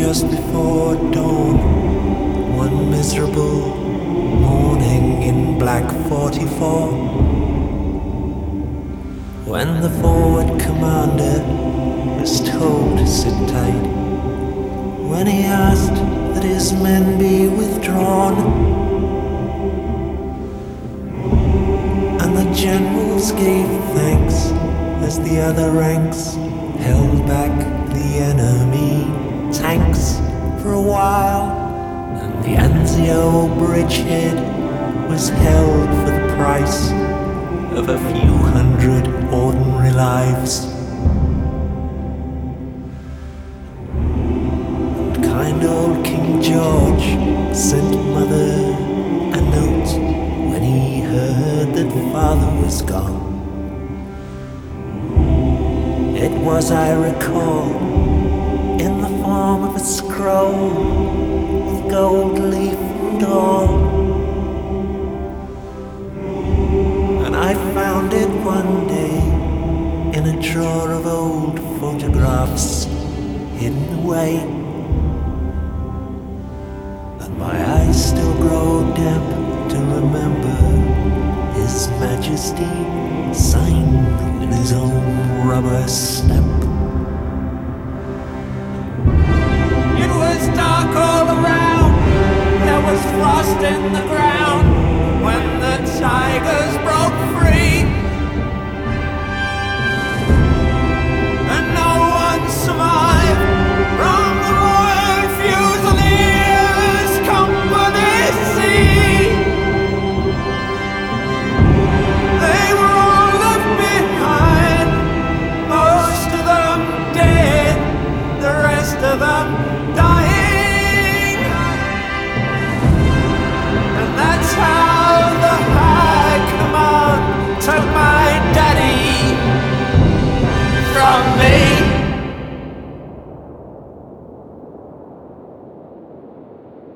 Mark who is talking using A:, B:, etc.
A: just before dawn, one miserable morning in Black 44, when the forward commander was told to sit tight, when he asked that his men be withdrawn, and the generals gave thanks as the other ranks held back the enemy tanks for a while, and the Anzio bridgehead was held for the price of a few hundred ordinary lives. And kind old King George sent Mother a note when he heard that Father was gone. It was, I recall, in the form of a scroll with gold leaf and all. And I found it one day in a drawer of old photographs hidden away. And my eyes still grow damp to remember His Majesty signed with his own rubber stamp. It was dark all around, there was frost in the ground, when the tigers brought